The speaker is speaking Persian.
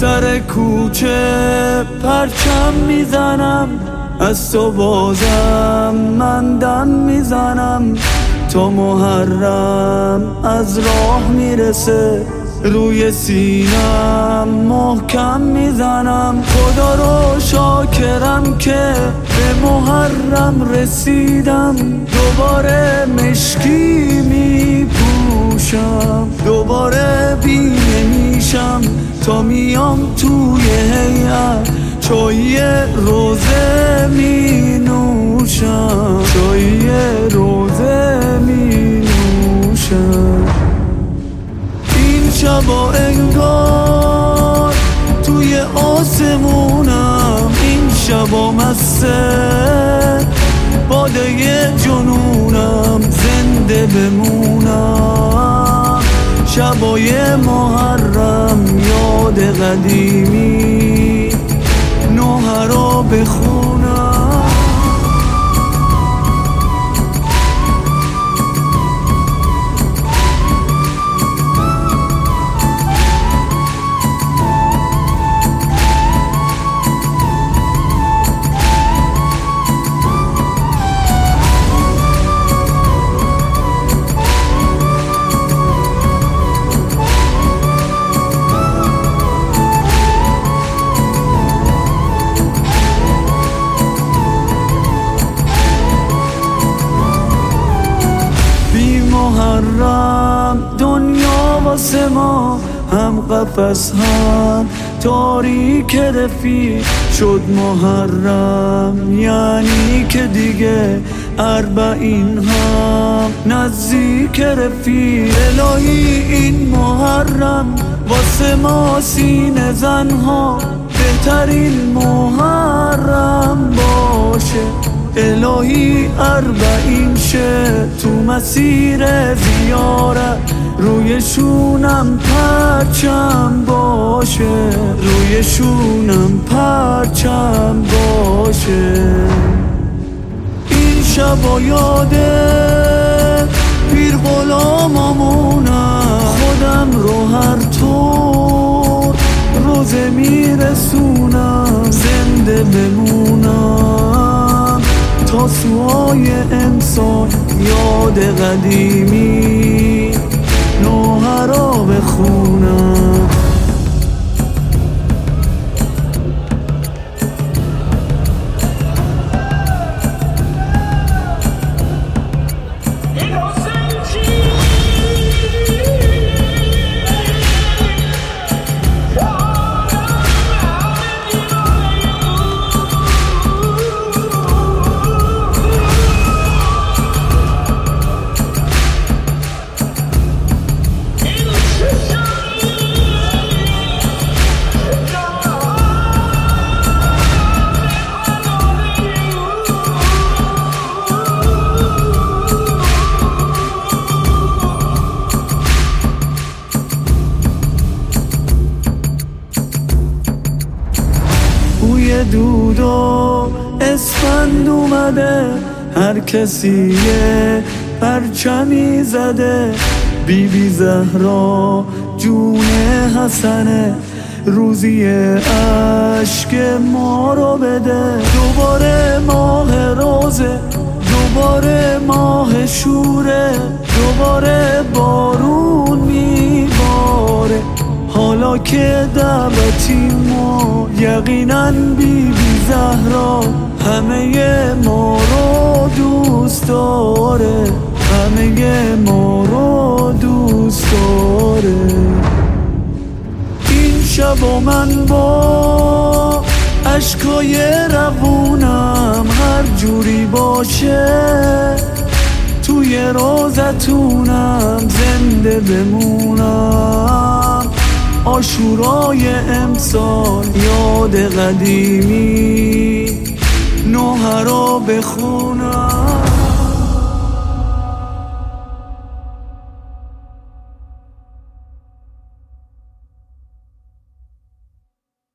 سر کوچه پرچم میزنم، از تو بازم من دم میزنم، تا محرم از راه میرسه روی سینم محکم میزنم. خدا رو شاکرم که به محرم رسیدم، دوباره مشکی میپوشم، دوباره بینه میشم تا میام توی هیئت چای روزه می نوشم، چای روزه می نوشم. این شبا انگار توی آسمونم، این شبا مسته باده جنونم، زنده بمونم شبای محرم، یاد قدیمی نوحه رو بخونم. محرم دنیا واسه ما هم قفس هم تاریک رفیق شد. محرم یعنی که دیگه اربعین هم نزدیک رفیق. الهی این محرم واسه ما سینه زنها بهترین محرم باشه. الهی اربعین شه تو مسیر زیارت، روی شونم پرچم باشه، روی شونم پرچم باشه. این شبا یاده پیر غلاممونم، خودم رو هر طور روزه میرسونم، زنده بمونم تا سوای انسان، یاد قدیمی نوحه را بخونم. بوی دود و اسفند اومده، هر کسی یه پرچمی زده. بی بی زهرا جون حسنه، روزی عشق ما رو بده. دوباره ماه روزه، دوباره ماه شوره، دوباره بارون میباره. حالا که دعوتی ما یقینا بی بی زهرا همه ما رو دوست داره، همه ما رو دوست داره. این شبا من با اشکای روونم، هر جوری باشه توی روزتونم، زنده بمونم عاشورای امسال، یاد قدیمی نوحه را بخون.